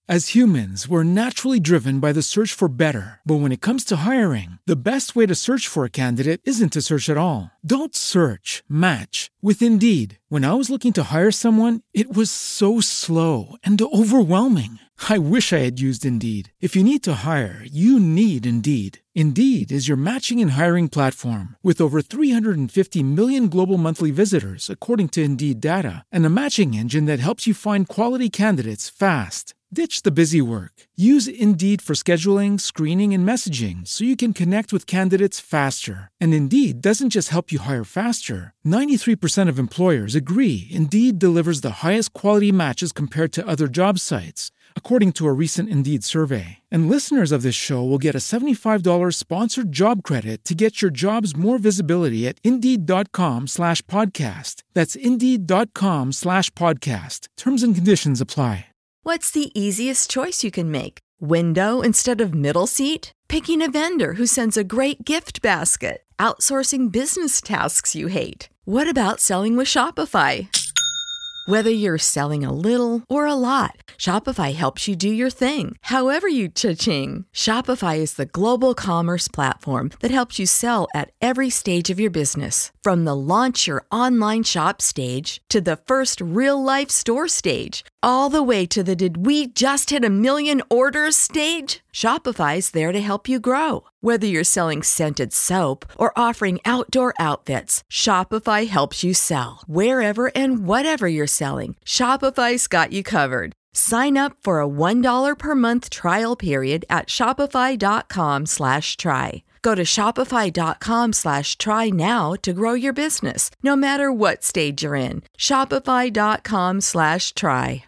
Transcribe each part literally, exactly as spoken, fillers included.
As humans, we're naturally driven by the search for better. But when it comes to hiring, the best way to search for a candidate isn't to search at all. Don't search, match with Indeed. When I was looking to hire someone, it was so slow and overwhelming. I wish I had used Indeed. If you need to hire, you need Indeed. Indeed is your matching and hiring platform with over three hundred fifty million global monthly visitors, according to Indeed data, and a matching engine that helps you find quality candidates fast. Ditch the busy work. Use Indeed for scheduling, screening, and messaging so you can connect with candidates faster. And Indeed doesn't just help you hire faster. ninety-three percent of employers agree Indeed delivers the highest quality matches compared to other job sites, according to a recent Indeed survey. And listeners of this show will get a seventy-five dollars sponsored job credit to get your jobs more visibility at Indeed.com slash podcast. That's Indeed.com slash podcast. Terms and conditions apply. What's the easiest choice you can make? Window instead of middle seat? Picking a vendor who sends a great gift basket? Outsourcing business tasks you hate? What about selling with Shopify? Whether you're selling a little or a lot, Shopify helps you do your thing, however you cha-ching. Shopify is the global commerce platform that helps you sell at every stage of your business. From the launch your online shop stage to the first real-life store stage, all the way to the did we just hit a million orders stage. Shopify's there to help you grow. Whether you're selling scented soap or offering outdoor outfits, Shopify helps you sell. Wherever and whatever you're selling, Shopify's got you covered. Sign up for a one dollar per month trial period at shopify.com slash try. Go to shopify.com slash try now to grow your business, no matter what stage you're in. Shopify.com slash try.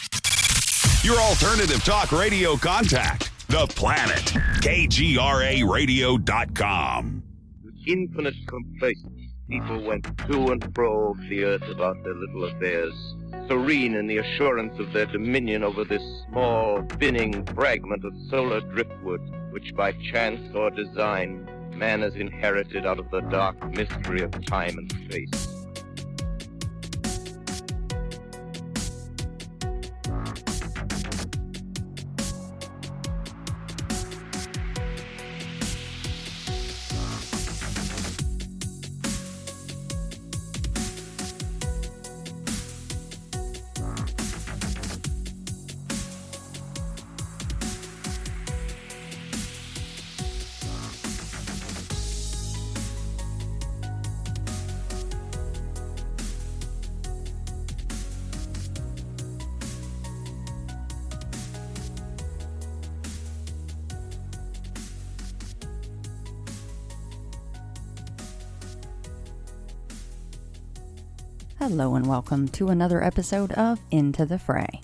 Your alternative talk radio contact. The Planet. K G R A radio dot com. With infinite complaisance, people went to and fro over the earth about their little affairs, serene in the assurance of their dominion over this small, spinning fragment of solar driftwood, which by chance or design, man has inherited out of the dark mystery of time and space. Hello and welcome to another episode of Into the Fray.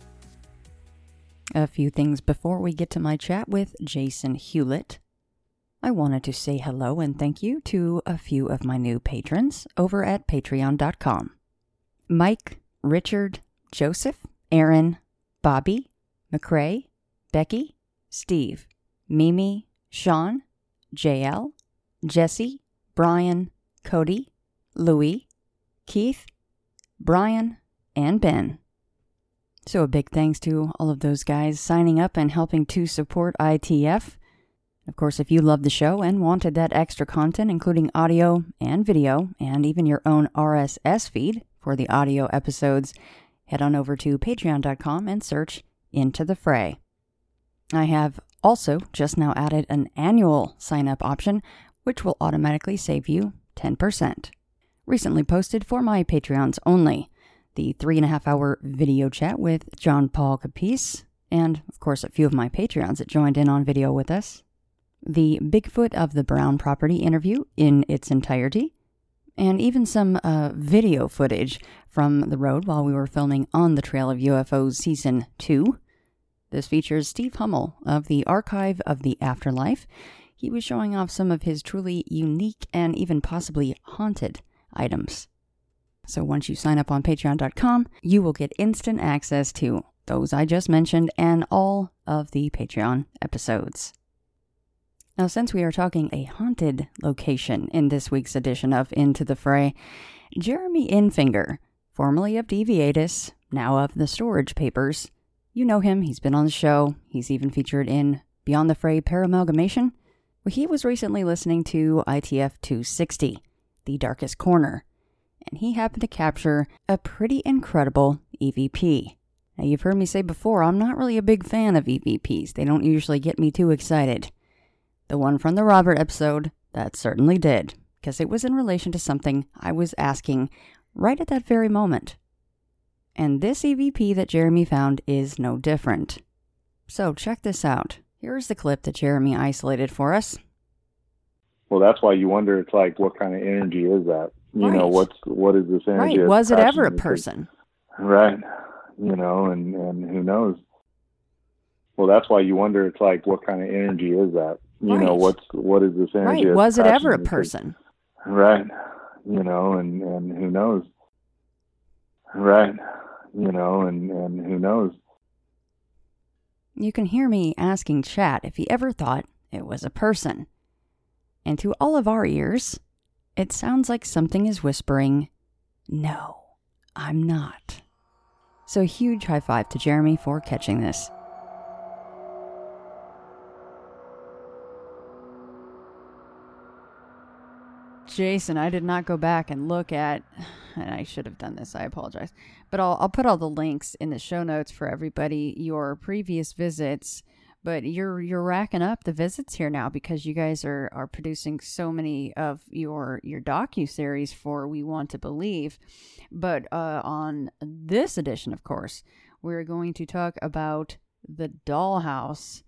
A few things before we get to my chat with Jason Hewlett. I wanted to say hello and thank you to a few of my new patrons over at patreon dot com. Mike, Richard, Joseph, Aaron, Bobby, McCrae, Becky, Steve, Mimi, Sean, J L, Jesse, Brian, Cody, Louie, Keith, Brian, and Ben. So a big thanks to all of those guys signing up and helping to support I T F. Of course, if you love the show and wanted that extra content, including audio and video, and even your own R S S feed for the audio episodes, head on over to patreon dot com and search Into the Fray. I have also just now added an annual sign-up option, which will automatically save you ten percent. Recently posted for my Patreons only, the three and a half hour video chat with John Paul Capice, and of course a few of my Patreons that joined in on video with us, the Bigfoot of the Brown property interview in its entirety, and even some uh, video footage from the road while we were filming On the Trail of U F Os Season two. This features Steve Hummel of the Archive of the Afterlife. He was showing off some of his truly unique and even possibly haunted items. So once you sign up on patreon dot com, you will get instant access to those I just mentioned and all of the Patreon episodes. Now, since we are talking a haunted location in this week's edition of Into the Fray, Jeremy Infinger, formerly of Deviatus, now of The Storage Papers, You know him. He's been on the show. He's even featured in Beyond the Fray Paramalgamation. Well, he was recently listening to I T F two sixty, The Darkest Corner, and he happened to capture a pretty incredible E V P. Now, you've heard me say before, I'm not really a big fan of E V Ps. They don't usually get me too excited. The one from the Robert episode, that certainly did, because it was in relation to something I was asking right at that very moment. And this E V P that Jeremy found is no different. So check this out. Here's the clip that Jeremy isolated for us. Well, that's why you wonder, it's like, what kind of energy is that? You Right. know, what's what is this energy? Right. that's Was it crashing ever a into- person? Right. You know, and, and who knows? Well, that's why you wonder, it's like, what kind of energy is that? You know, Right. what's what is this energy? Right. that's Was it crashing ever a into- person? Right. You know, and, and who knows? Right. You know, and, and who knows? You can hear me asking Chat if he ever thought it was a person. And to all of our ears, it sounds like something is whispering, "No, I'm not." So a huge high five to Jeremy for catching this. Jason, I did not go back and look at, and I should have done this, I apologize. But I'll, I'll put all the links in the show notes for everybody, your previous visits. But you're you're racking up the visits here now because you guys are, are producing so many of your your docu-series for We Want to Believe. But uh, on this edition, of course, we're going to talk about the Dollhouse,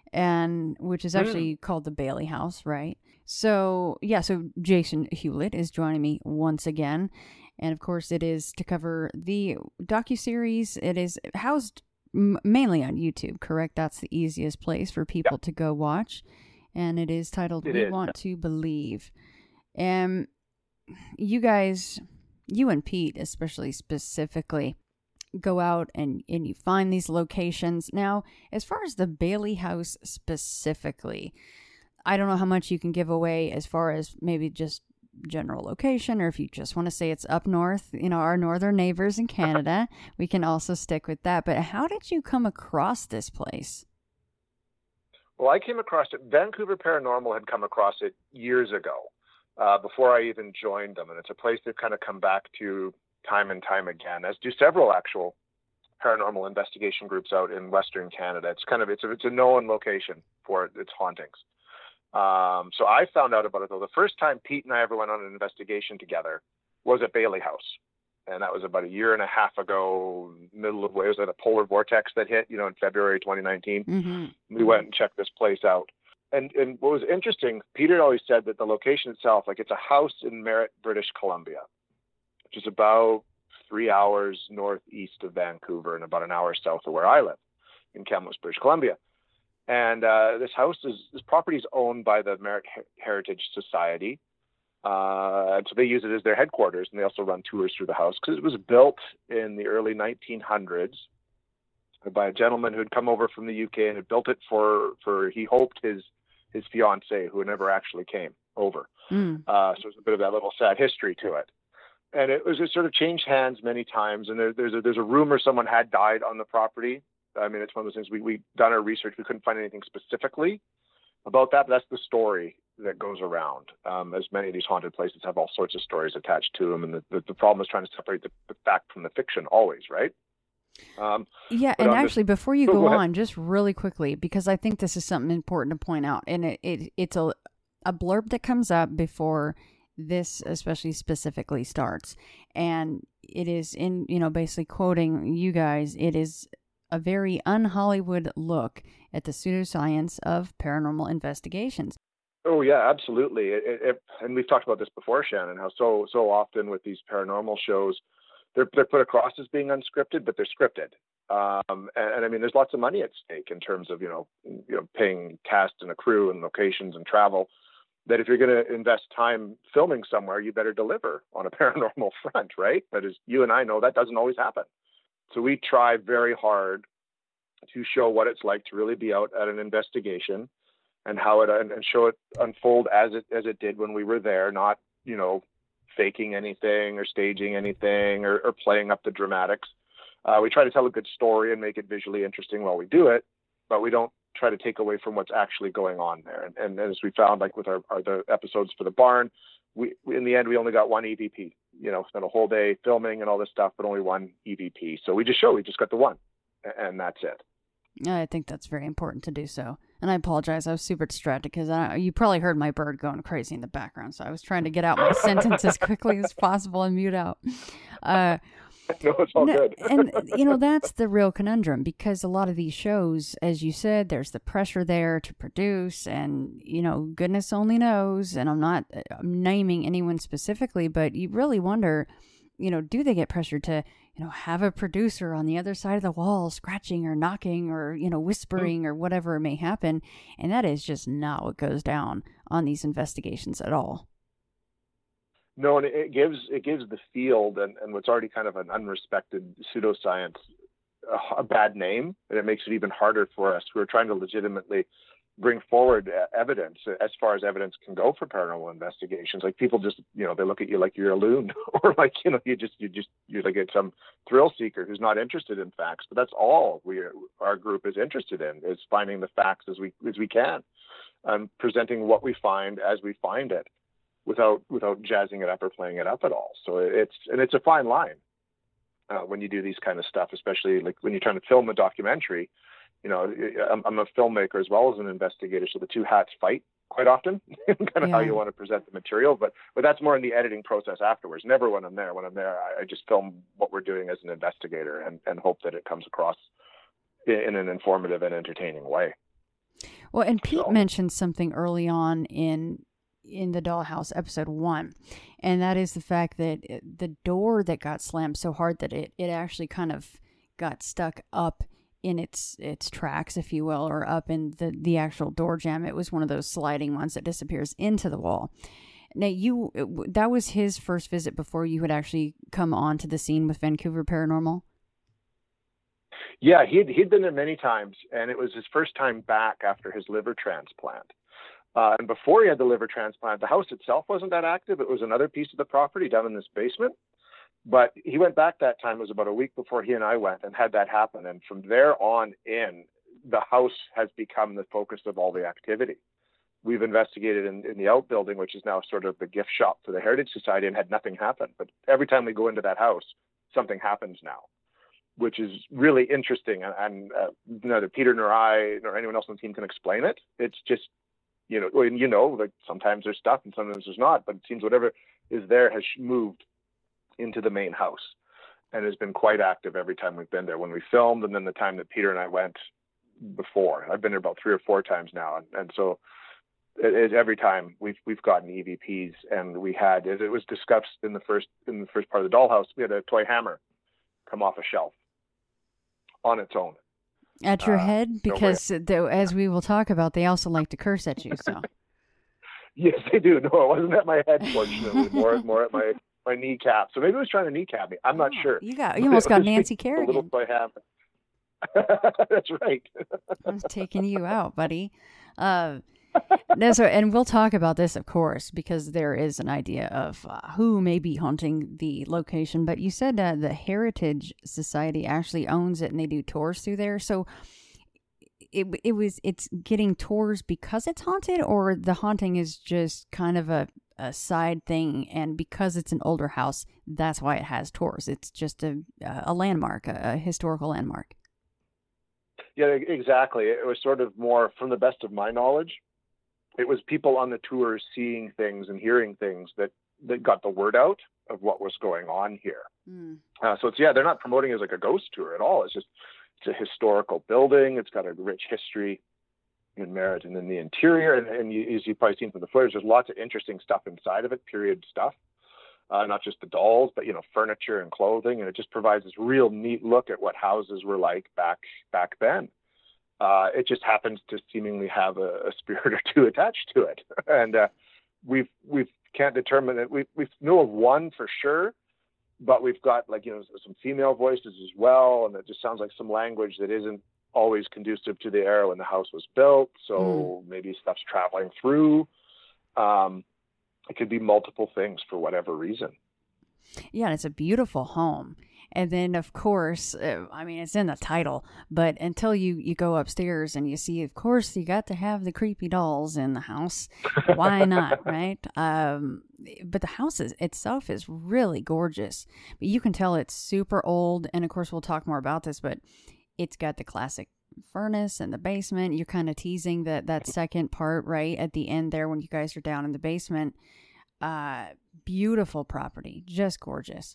and which is actually mm. called the Bailey House, right? So, yeah, so Jason Hewlett is joining me once again. And, of course, it is to cover the docuseries. It is housed m- mainly on YouTube, correct? That's the easiest place for people yep. to go watch. And it is titled it We is. Want to Believe. And you guys, you and Pete especially specifically, go out and, and you find these locations. Now, as far as the Bailey House specifically, I don't know how much you can give away as far as maybe just general location, or if you just want to say it's up north, you know, our northern neighbors in Canada, we can also stick with that. But how did you come across this place? Well, I came across it. Vancouver Paranormal had come across it years ago, uh, before I even joined them. And it's a place they've kind of come back to time and time again, as do several actual paranormal investigation groups out in Western Canada. It's kind of, it's a, it's a known location for its hauntings. Um, so I found out about it, though. The first time Pete and I ever went on an investigation together was at Bailey House. And that was about a year and a half ago, middle of, it was at a polar vortex that hit, you know, in February twenty nineteen. Mm-hmm. We went and checked this place out. And and what was interesting, Peter always said that the location itself, like it's a house in Merritt, British Columbia, which is about three hours northeast of Vancouver and about an hour south of where I live in Kamloops, British Columbia. And uh, this house is, this property is owned by the Merritt Heritage Society. Uh, and so they use it as their headquarters, and they also run tours through the house because it was built in the early nineteen hundreds by a gentleman who had come over from the U K and had built it for, for he hoped his, his fiancée, who never actually came over. Mm. Uh, so there's a bit of that little sad history to it. And it was, it sort of changed hands many times. And there, there's a, there's a rumor someone had died on the property. I mean, it's one of those things, we, we've done our research. We couldn't find anything specifically about that, but that's the story that goes around. Um, as many of these haunted places have all sorts of stories attached to them. And the, the, the problem is trying to separate the, the fact from the fiction always, right? Um, yeah, and actually, this, before you oh, go, go on, just really quickly, because I think this is something important to point out, and it, it it's a, a blurb that comes up before this especially specifically starts, and it is in, you know, basically quoting you guys, it is a very un-Hollywood look at the pseudoscience of paranormal investigations. Oh, yeah, absolutely. It, it, and we've talked about this before, Shannon, how so so often with these paranormal shows, they're, they're put across as being unscripted, but they're scripted. Um, and, and I mean, there's lots of money at stake in terms of, you know, you know, paying cast and a crew and locations and travel, that if you're going to invest time filming somewhere, you better deliver on a paranormal front, right? But as you and I know, that doesn't always happen. So we try very hard to show what it's like to really be out at an investigation and how it, and, and show it unfold as it, as it did when we were there, not, you know, faking anything or staging anything or, or playing up the dramatics. Uh, we try to tell a good story and make it visually interesting while we do it, but we don't try to take away from what's actually going on there. And, and as we found, like with our, our the episodes for the barn, we, we in the end we only got one E V P. You know, spent a whole day filming and all this stuff, but only one E V P. So we just show we just got the one, and that's it. I think that's very important to do so. And I apologize, I was super distracted because you probably heard my bird going crazy in the background, so I was trying to get out my sentence as quickly as possible and mute out. Uh, no, it's all no, good. And, you know, that's the real conundrum, because a lot of these shows, as you said, there's the pressure there to produce, and, you know, goodness only knows, and I'm not I'm naming anyone specifically, but you really wonder, you know, do they get pressured to, you know, have a producer on the other side of the wall scratching or knocking or, you know, whispering or whatever may happen. And that is just not what goes down on these investigations at all. No, and it gives it gives the field and, and what's already kind of an unrespected pseudoscience a, a bad name, and it makes it even harder for us. We're trying to legitimately bring forward evidence as far as evidence can go for paranormal investigations. Like people just, you know, they look at you like you're a loon, or like, you know, you just, you just, you're like some thrill seeker who's not interested in facts. But that's all we, our group is interested in, is finding the facts as we, as we can, and presenting what we find as we find it, without, without jazzing it up or playing it up at all. So it's, and it's a fine line uh, when you do these kind of stuff, especially like when you're trying to film a documentary. You know, I'm, I'm a filmmaker as well as an investigator, so the two hats fight quite often, kind of yeah. how you want to present the material. But but that's more in the editing process afterwards. Never when I'm there. When I'm there, I, I just film what we're doing as an investigator and, and hope that it comes across in, in an informative and entertaining way. Well, and Pete so. mentioned something early on in in the Dollhouse episode one, and that is the fact that it, the door that got slammed so hard that it, it actually kind of got stuck up in its its tracks, if you will, or up in the, the actual door jamb. It was one of those sliding ones that disappears into the wall. Now, you that was his first visit before you had actually come onto the scene with Vancouver Paranormal? Yeah, he'd, he'd been there many times, and it was his first time back after his liver transplant. Uh, and before he had the liver transplant, the house itself wasn't that active. It was another piece of the property down in this basement. But he went back that time. It was about a week before he and I went and had that happen. And from there on in, the house has become the focus of all the activity. We've investigated in, in the outbuilding, which is now sort of the gift shop for the Heritage Society, and had nothing happen. But every time we go into that house, something happens now, which is really interesting. And, and uh, neither Peter nor I nor anyone else on the team can explain it. It's just, you know, you know, like sometimes there's stuff and sometimes there's not. But it seems whatever is there has moved into the main house, and has been quite active every time we've been there when we filmed, and then the time that Peter and I went before. I've been there about three or four times now, and, and so it, it, every time we've we've gotten E V Ps, and we had it, it was discussed in the first in the first part of the Dollhouse. We had a toy hammer come off a shelf on its own at your uh, head, because no as we will talk about, they also like to curse at you. So yes, they do. No, it wasn't at my head, fortunately. More more at my my kneecap. So maybe it was trying to kneecap me. I'm not oh, sure. You got you almost got Nancy Kerrigan. A little toy hammer. That's right. I was taking you out, buddy. Uh, no, so, and we'll talk about this, of course, because there is an idea of uh, who may be haunting the location. But you said uh, the Heritage Society actually owns it, and they do tours through there. So it it was it's getting tours because it's haunted, or the haunting is just kind of a a side thing, and because it's an older house, that's why it has tours. It's just a a landmark, a, a historical landmark. Yeah, exactly. It was sort of more, from the best of my knowledge, it was people on the tours seeing things and hearing things that, that got the word out of what was going on here. Mm. Uh, so it's, yeah, they're not promoting it as like a ghost tour at all. It's just, it's a historical building. It's got a rich history in merit, and in the interior, and, and you, as you've probably seen from the footage, there's lots of interesting stuff inside of it, period stuff, uh, not just the dolls, but, you know, furniture and clothing, and it just provides this real neat look at what houses were like back back then. Uh, it just happens to seemingly have a, a spirit or two attached to it, and uh, we've we've can't determine it. We we know of one for sure, but we've got, like, you know, some female voices as well, and it just sounds like some language that isn't always conducive to the era when the house was built. So mm. maybe stuff's traveling through. Um, it could be multiple things for whatever reason. Yeah, and it's a beautiful home. And then, of course, uh, I mean, it's in the title, but until you, you go upstairs and you see, of course, you got to have the creepy dolls in the house. Why not, right? Um, but the house is, itself is really gorgeous. But you can tell it's super old. And, of course, we'll talk more about this, but it's got the classic furnace in the basement. You're kind of teasing that, that second part, right, at the end there when you guys are down in the basement. Uh, beautiful property, just gorgeous.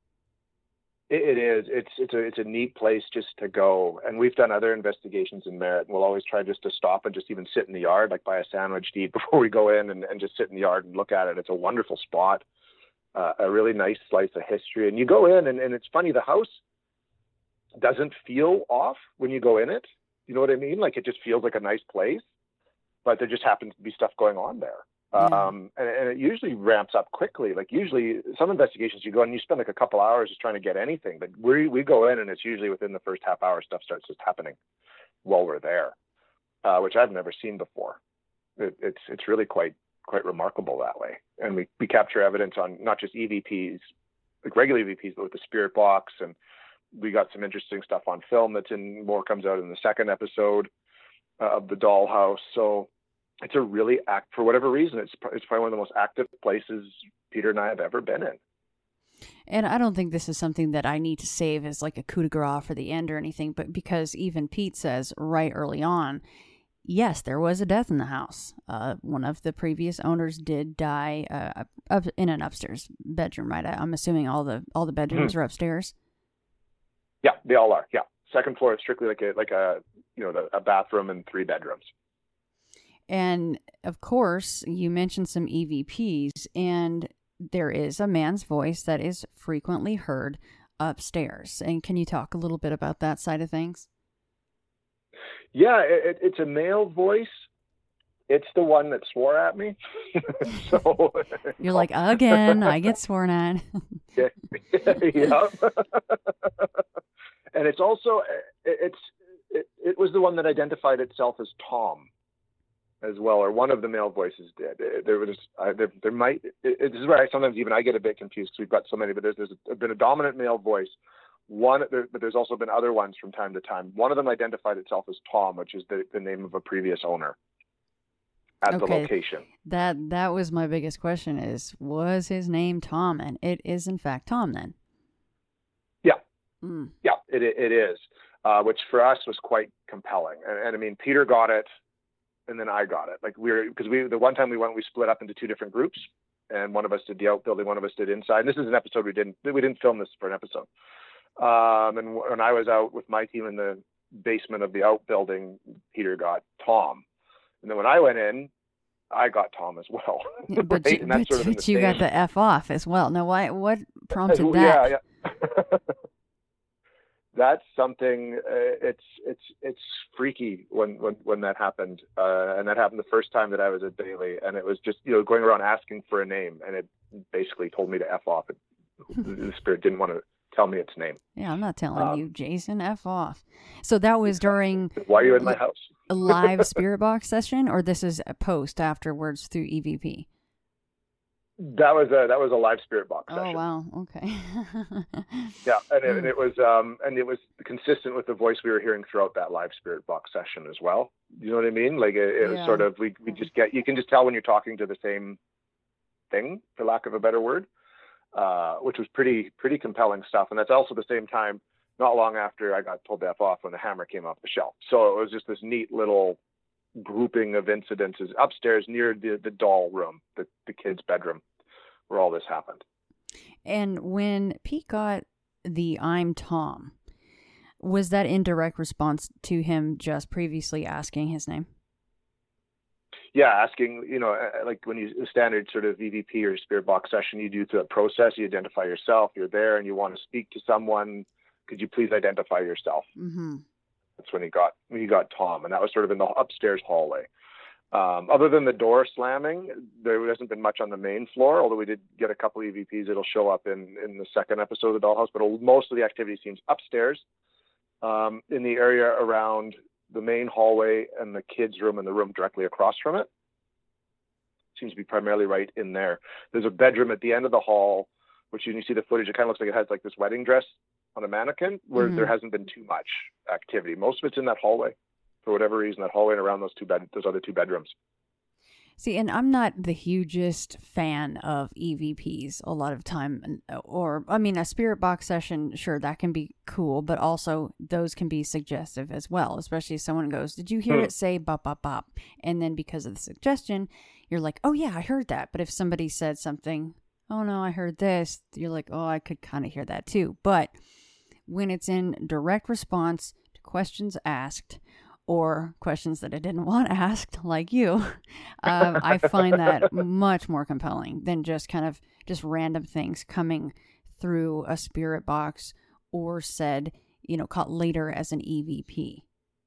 It is. It's it's a it's a neat place just to go. And we've done other investigations in Merritt, and we'll always try just to stop and just even sit in the yard, like buy a sandwich to eat before we go in, and, and just sit in the yard and look at it. It's a wonderful spot, uh, a really nice slice of history. And you go in, and, and it's funny, the house doesn't feel off when you go in it. You know what I mean? Like, it just feels like a nice place, but there just happens to be stuff going on there. Yeah. Um, and, and it usually ramps up quickly. Like, usually some investigations you go in and you spend like a couple hours just trying to get anything, but we we go in and it's usually within the first half hour stuff starts just happening while we're there, uh, which I've never seen before. It, it's it's really quite quite remarkable that way. And we, we capture evidence on not just E V Ps, like regular E V Ps, but with the spirit box. And we got some interesting stuff on film that's in, more comes out in the second episode uh, of the Dollhouse. So it's a really act, for whatever reason, it's it's probably one of the most active places Peter and I have ever been in. And I don't think this is something that I need to save as like a coup de grace for the end or anything, but because even Pete says right early on, yes, there was a death in the house. Uh, one of the previous owners did die uh, up in an upstairs bedroom, right? I, I'm assuming all the all the bedrooms mm-hmm. are upstairs. Yeah, they all are. Yeah, second floor is strictly like a like a you know the, a bathroom and three bedrooms. And of course, you mentioned some E V Ps, and there is a man's voice that is frequently heard upstairs. And can you talk a little bit about that side of things? Yeah, it, it's a male voice. It's the one that swore at me. So you're like, again, I get sworn at. yeah. yeah. And it's also, it's it, it was the one that identified itself as Tom as well, or one of the male voices did. There was, uh, there, there might, it, it, this is where I sometimes even I get a bit confused because we've got so many, but there's, there's been a dominant male voice. One, there, but there's also been other ones from time to time. One of them identified itself as Tom, which is the, the name of a previous owner at okay. the location. That, that was my biggest question is, was his name Tom? And it is in fact Tom then. Yeah. Mm. Yeah, it, it is, uh, which for us was quite compelling. And, and I mean, Peter got it. And then I got it. Like we were, because we, the one time we went, we split up into two different groups, and one of us did the outbuilding, one of us did inside. And this is an episode we didn't, we didn't film this for an episode. Um, and when I was out with my team in the basement of the outbuilding, Peter got Tom. And then when I went in, I got Tom as well. Yeah, but right? you, but, sort of but you got the F off as well. Now, why? What prompted that? Yeah, yeah. That's something. Uh, it's it's it's freaky when when when that happened, uh, and that happened the first time that I was at Bailey, and it was just you know going around asking for a name, and it basically told me to F off. It, the spirit didn't want to tell me its name. Yeah, I'm not telling um, you, Jason, F off. So that was during. Why are you in my house? A live spirit box session, or this is a post afterwards through E V P? That was a that was a live spirit box session. Oh wow, okay. Yeah, and it, and it was um and it was consistent with the voice we were hearing throughout that live spirit box session as well. You know what I mean? Like it, it yeah. was sort of we we just get you can just tell when you're talking to the same thing, for lack of a better word, uh, which was pretty pretty compelling stuff. And that's also the same time, not long after I got told to F off when the hammer came off the shelf. So it was just this neat little grouping of incidences upstairs near the, the doll room, the, the kid's bedroom, where all this happened. And when Pete got the I'm Tom, was that in direct response to him just previously asking his name? Yeah, asking, you know, like when you a standard sort of E V P or spirit box session, you do through a process, you identify yourself, you're there and you want to speak to someone. Could you please identify yourself? Mm-hmm. That's when he got when he got Tom, and that was sort of in the upstairs hallway. Um, other than the door slamming, there hasn't been much on the main floor, although we did get a couple E V Ps. It'll show up in, in the second episode of the Dollhouse, but most of the activity seems upstairs um, in the area around the main hallway and the kids' room and the room directly across from it. Seems to be primarily right in there. There's a bedroom at the end of the hall, which you can see the footage. It kind of looks like it has like this wedding dress on a mannequin where Mm-hmm. there hasn't been too much activity. Most of it's in that hallway, for whatever reason, that hallway and around those two bed, those other two bedrooms. See, and I'm not the hugest fan of E V Ps a lot of time, or, I mean, a spirit box session, sure, that can be cool, but also those can be suggestive as well, especially if someone goes, did you hear Hmm. it say bop, bop, bop? And then because of the suggestion, you're like, oh yeah, I heard that. But if somebody said something, oh no, I heard this, you're like, oh, I could kind of hear that too. But when it's in direct response to questions asked, or questions that I didn't want asked, like you, um, I find that much more compelling than just kind of just random things coming through a spirit box or said, you know, caught later as an E V P.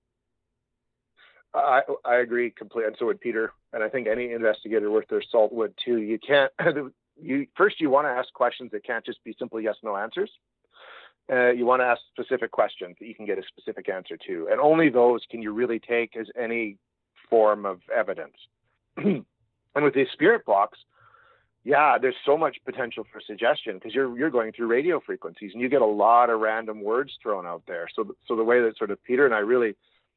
I I agree completely, and so would Peter. And I think any investigator worth their salt would too. You can't. You first you want to ask questions that can't just be simple yes no answers. Uh, you want to ask specific questions that you can get a specific answer to, and only those can you really take as any form of evidence. And with the spirit box, yeah, there's so much potential for suggestion because you're you're going through radio frequencies and you get a lot of random words thrown out there. So so the way that sort of Peter and I really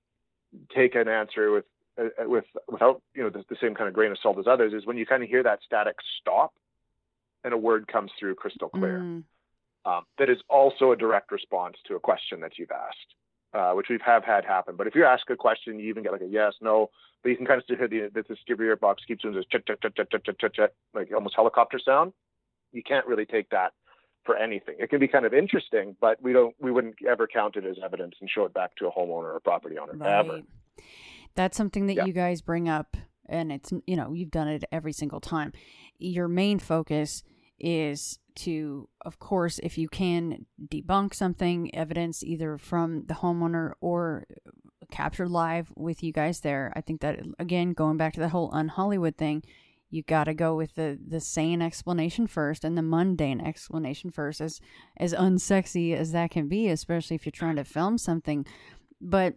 take an answer with uh, with without you know the, the same kind of grain of salt as others is when you kind of hear that static stop and a word comes through crystal clear. Mm. Um, that is also a direct response to a question that you've asked, uh, which we have had happen. But if you ask a question, you even get like a yes, no, but you can kind of still hear the, the, the spirit box keeps doing this chit, chit, chit, chit, chit, chit, chit, chit, like almost helicopter sound. You can't really take that for anything. It can be kind of interesting, but we don't, we wouldn't ever count it as evidence and show it back to a homeowner or property owner, Right. ever. That's something that Yeah. you guys bring up, and it's, you know, you've done it every single time. Your main focus is to, of course, if you can debunk something, evidence either from the homeowner or captured live with you guys there. I think that, again, going back to the whole un-Hollywood thing, you got to go with the, the sane explanation first and the mundane explanation first, as, as unsexy as that can be, especially if you're trying to film something. But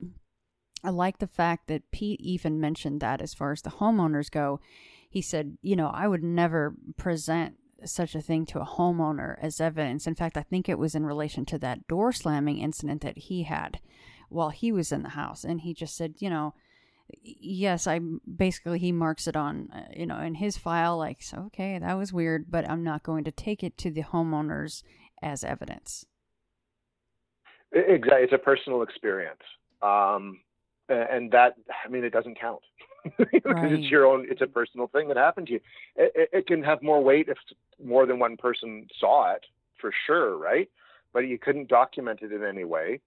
I like the fact that Pete even mentioned that as far as the homeowners go. He said, you know, I would never present such a thing to a homeowner as evidence. In fact, I think it was in relation to that door slamming incident that he had while he was in the house. And he just said, you know, yes, I basically, he marks it on, uh, you know, in his file, like, so, okay, that was weird, but I'm not going to take it to the homeowners as evidence. Exactly. It's a personal experience. Um, and that, I mean, it doesn't count. Because Right. it's your own, it's a personal thing that happened to you. It, it, it can have more weight if more than one person saw it, for sure, right? But you couldn't document it in any way,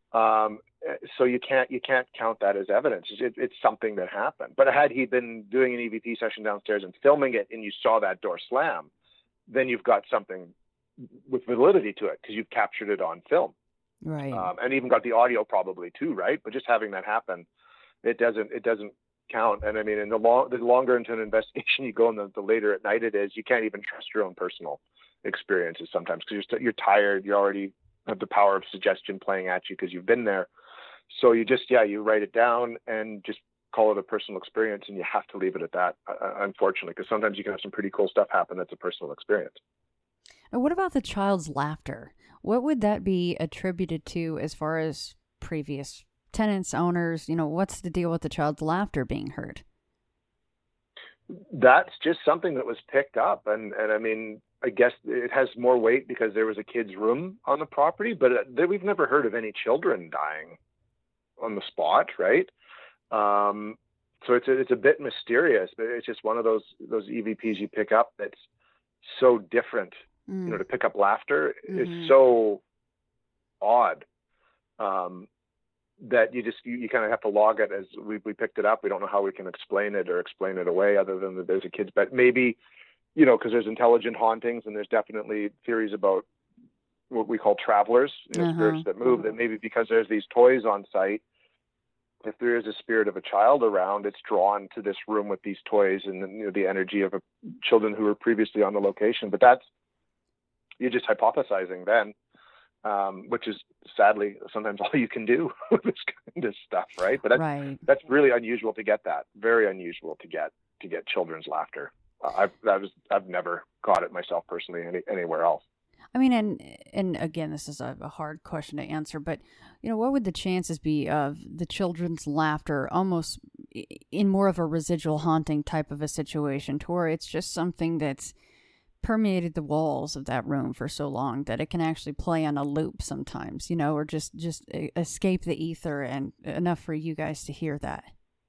um, so you can't you can't count that as evidence. It, it's something that happened. But had he been doing an E V P session downstairs and filming it, and you saw that door slam, then you've got something with validity to it because you've captured it on film, Right. um, and even got the audio probably too, right? But just having that happen, it doesn't it doesn't. count. And I mean, in the long, the longer into an investigation you go, and the, the later at night it is, you can't even trust your own personal experiences sometimes because you're st- you're tired. You already have the power of suggestion playing at you because you've been there. So you just yeah, you write it down and just call it a personal experience, and you have to leave it at that. Uh, unfortunately, because sometimes you can have some pretty cool stuff happen that's a personal experience. And what about the child's laughter? What would that be attributed to as far as previous tenants, owners? You know, what's the deal with the child's laughter being heard? That's just something that was picked up. And, and I mean, I guess it has more weight because there was a kid's room on the property, but we've never heard of any children dying on the spot, right? Um, so it's a, it's a bit mysterious, but it's just one of those those E V Ps you pick up that's so different. Mm. You know, to pick up laughter Mm-hmm. is so odd. Um, that you just, you, you kind of have to log it as we, we picked it up. We don't know how we can explain it or explain it away other than that there's a kid's bed. Maybe, you know, because there's intelligent hauntings and there's definitely theories about what we call travelers, you know, Uh-huh. spirits that move, that maybe because there's these toys on site, if there is a spirit of a child around, it's drawn to this room with these toys and, you know, the energy of a, children who were previously on the location. But that's, you're just hypothesizing then. Um, which is sadly sometimes all you can do with this kind of stuff, right? But that's, Right. that's really unusual to get that. Very unusual to get to get children's laughter. Uh, I've that was I've never caught it myself personally any, anywhere else. I mean, and and again, this is a, a hard question to answer, but you know, what would the chances be of the children's laughter almost in more of a residual haunting type of a situation, to where it's just something that's permeated the walls of that room for so long that it can actually play on a loop sometimes, you know, or just just escape the ether and enough for you guys to hear that?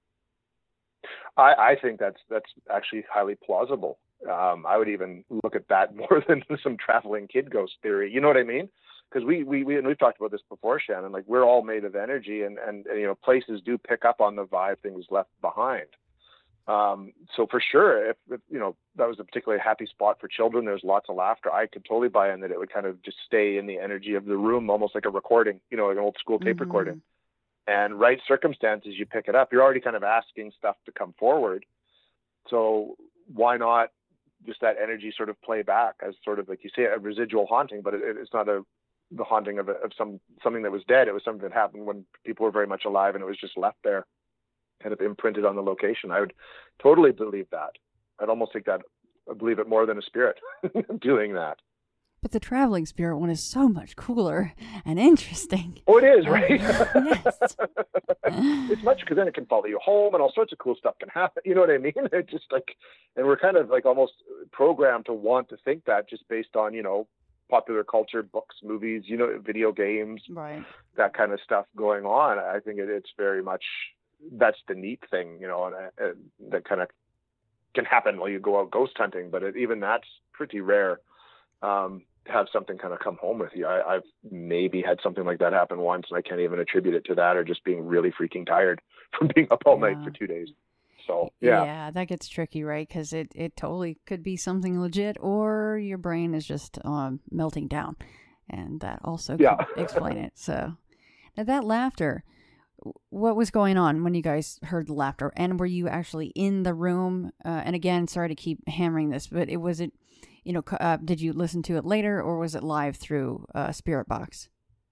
I, I think that's that's actually highly plausible. Um, I would even look at that more than some traveling kid ghost theory. You know what I mean? Because we, we, we, and we've talked about this before, Shannon, like we're all made of energy, and, and, and, you know, places do pick up on the vibe things left behind. Um, so for sure, if, if, you know, that was a particularly happy spot for children, there's lots of laughter, I could totally buy in that it would kind of just stay in the energy of the room, almost like a recording, you know, like an old school tape mm-hmm. recording. And right circumstances, you pick it up. You're already kind of asking stuff to come forward. So why not just that energy sort of play back as sort of, like you say, a residual haunting, but it, it's not a the haunting of, a, of some something that was dead. It was something that happened when people were very much alive, and it was just left there, kind of imprinted on the location. I would totally believe that. I'd almost think that I believe it more than a spirit doing that. But the traveling spirit one is so much cooler and interesting. Oh, it is, right? Uh, yes. It's much, because then it can follow you home and all sorts of cool stuff can happen. You know what I mean? It's just like, and we're kind of like almost programmed to want to think that just based on, you know, popular culture, books, movies, you know, video games, right? That kind of stuff going on. I think it, it's very much, that's the neat thing, you know, and uh, that kind of can happen while you go out ghost hunting, but it, even that's pretty rare. Um, to have something kind of come home with you. I, I've maybe had something like that happen once, and I can't even attribute it to that, or just being really freaking tired from being up all yeah. night for two days. So yeah, yeah, that gets tricky, right? Because it it totally could be something legit, or your brain is just um, melting down, and that also could yeah. explain it. So now that laughter, what was going on when you guys heard the laughter, and were you actually in the room? Uh, and again, sorry to keep hammering this, but it was it. You know, uh, did you listen to it later, or was it live through uh, Spirit Box?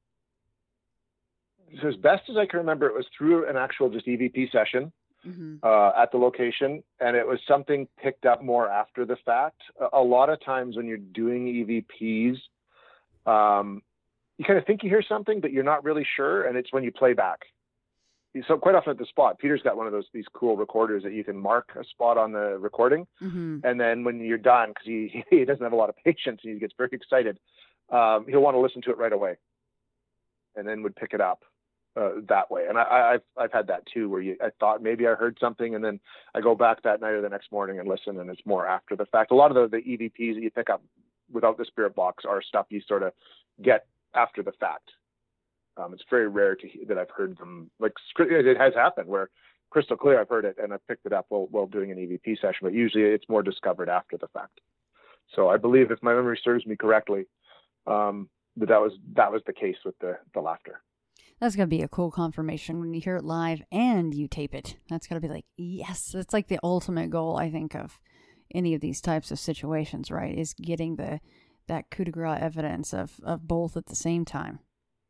So as best as I can remember, it was through an actual just E V P session mm-hmm. uh, at the location, and it was something picked up more after the fact. A, a lot of times when you're doing E V Ps, um, you kind of think you hear something, but you're not really sure, and it's when you play back. So quite often at the spot, Peter's got one of those these cool recorders that you can mark a spot on the recording, mm-hmm. and then when you're done, because he he doesn't have a lot of patience, he gets very excited. Um, he'll want to listen to it right away, and then would pick it up uh, that way. And I, I've I've had that too, where you I thought maybe I heard something, and then I go back that night or the next morning and listen, and it's more after the fact. A lot of the, the E V Ps that you pick up without the Spirit Box are stuff you sort of get after the fact. Um, it's very rare to that I've heard them, like it has happened where crystal clear I've heard it and I've picked it up while, while doing an E V P session, but usually it's more discovered after the fact. So I believe, if my memory serves me correctly, um, that that was that was the case with the, the laughter. That's going to be a cool confirmation when you hear it live and you tape it. That's going to be like, yes, that's like the ultimate goal, I think, of any of these types of situations, right? Is getting the that coup de grace evidence of, of both at the same time.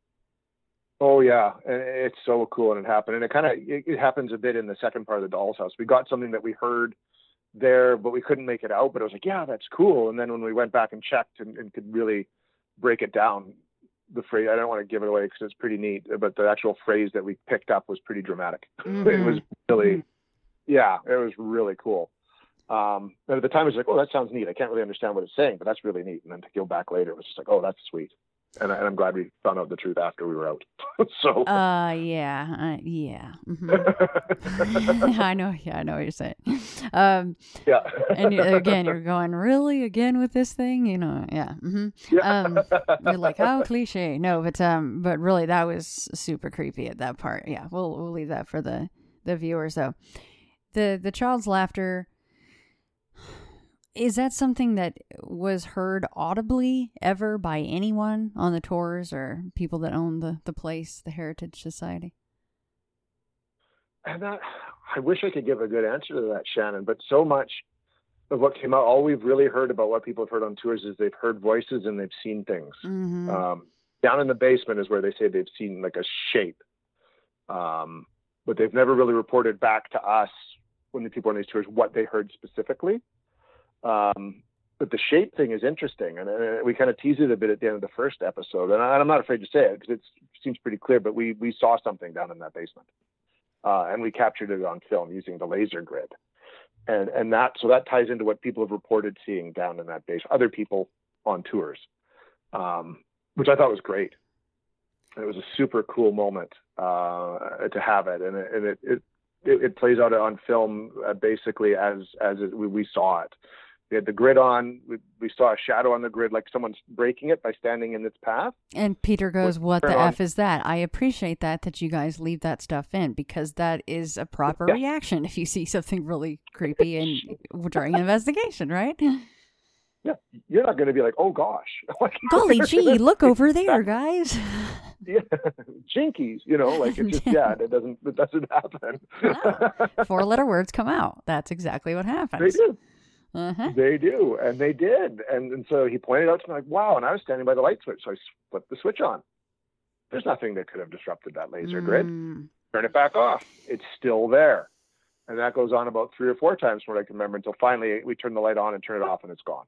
Oh yeah, and it's so cool, and it happened, and it kind of it, it happens a bit in the second part of the Doll's House. We got something that we heard there, but we couldn't make it out. But it was like, yeah, that's cool. And then when we went back and checked and, and could really break it down, the phrase, I don't want to give it away because it's pretty neat, but the actual phrase that we picked up was pretty dramatic. Mm-hmm. It was really, yeah, it was really cool. Um, and at the time, it was like, oh, that sounds neat. I can't really understand what it's saying, but that's really neat. And then to go back later, it was just like, oh, that's sweet. And, I, and I'm glad we found out the truth after we were out. so. Uh, yeah, uh, yeah. Mm-hmm. I know. Yeah, I know what you're saying. Um, yeah. And again, you're going, really again with this thing, you know? Yeah. Mm-hmm. Yeah. Um, you're like, how cliche. No, but um, but really, that was super creepy at that part. Yeah, we'll we'll leave that for the the viewers though. The the child's laughter. Is that something that was heard audibly ever by anyone on the tours or people that own the, the place, the Heritage Society? And that, I wish I could give a good answer to that, Shannon, but so much of what came out, all we've really heard about what people have heard on tours is they've heard voices and they've seen things. Mm-hmm. Um, down in the basement is where they say they've seen like a shape. Um, but they've never really reported back to us when the people on these tours what they heard specifically. Um, but the shape thing is interesting, and, and we kind of teased it a bit at the end of the first episode, and I, I'm not afraid to say it because it seems pretty clear. But we we saw something down in that basement, uh, and we captured it on film using the laser grid, and and that so that ties into what people have reported seeing down in that basement. Other people on tours, um, which I thought was great. And it was a super cool moment uh, to have it, and it and it, it it plays out on film uh, basically as as it, we, we saw it. We had the grid on. We, we saw a shadow on the grid, like someone's breaking it by standing in its path. And Peter goes, "What the on. F is that?" I appreciate that that you guys leave that stuff in, because that is a proper yeah. reaction if you see something really creepy and during an investigation, right? Yeah, you're not going to be like, "Oh gosh, golly gee, look over there, guys." Yeah, jinkies, you know, like it just yeah, it doesn't it doesn't happen. No. Four letter words come out. That's exactly what happens. They do. Uh-huh. They do, and they did, and and so he pointed out to me like, "Wow!" And I was standing by the light switch, so I flipped the switch on. There's nothing that could have disrupted that laser mm. grid. Turn it back off. It's still there, and that goes on about three or four times from what I can remember until finally we turn the light on and turn it off, and it's gone.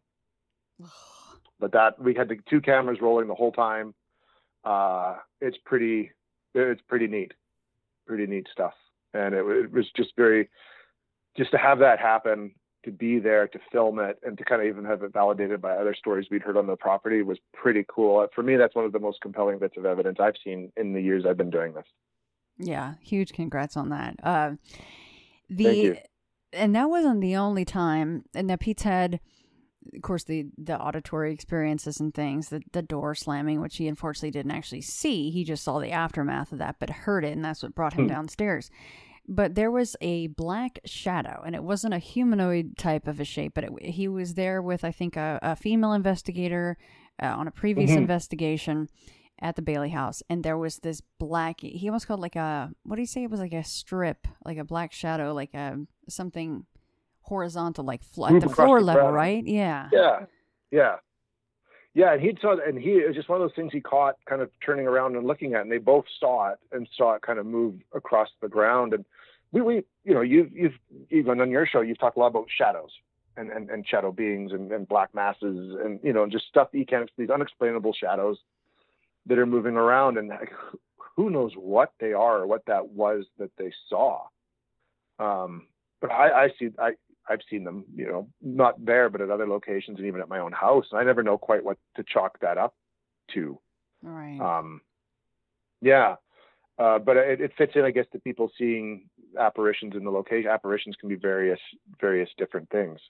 But that we had the two cameras rolling the whole time. Uh, it's pretty, it's pretty neat, pretty neat stuff. And it, it was just very, just to have that happen, to be there, to film it, and to kind of even have it validated by other stories we'd heard on the property was pretty cool. For me, that's one of the most compelling bits of evidence I've seen in the years I've been doing this. Yeah. Huge congrats on that. Uh, the, Thank you. And that wasn't the only time. And that Pete's had, of course, the, the auditory experiences and things, the, the door slamming, which he unfortunately didn't actually see. He just saw the aftermath of that, but heard it, and that's what brought him hmm. downstairs. But there was a black shadow, and it wasn't a humanoid type of a shape, but it, he was there with, I think, a, a female investigator uh, on a previous mm-hmm. investigation at the Bailey house, and there was this black, he almost called like a, what did he say? It was like a strip, like a black shadow, like a something horizontal, like fl- at the floor the level, ground. Right? Yeah. Yeah. Yeah. Yeah. And he saw it, and he, it was just one of those things he caught kind of turning around and looking at, and they both saw it and saw it kind of move across the ground. And we, we, you know, you've, you've, even on your show, you've talked a lot about shadows and, and, and shadow beings and, and black masses and, you know, just stuff that you can't, these unexplainable shadows that are moving around, and like, who knows what they are or what that was that they saw. Um, but I, I see, I, I've seen them, you know, not there, but at other locations and even at my own house. And I never know quite what to chalk that up to. Right. Um, yeah. Uh, but it, it fits in, I guess, to people seeing apparitions in the location. Apparitions can be various, various different things.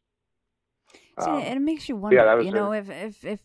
So um, it makes you wonder, yeah, you know, if, if, if,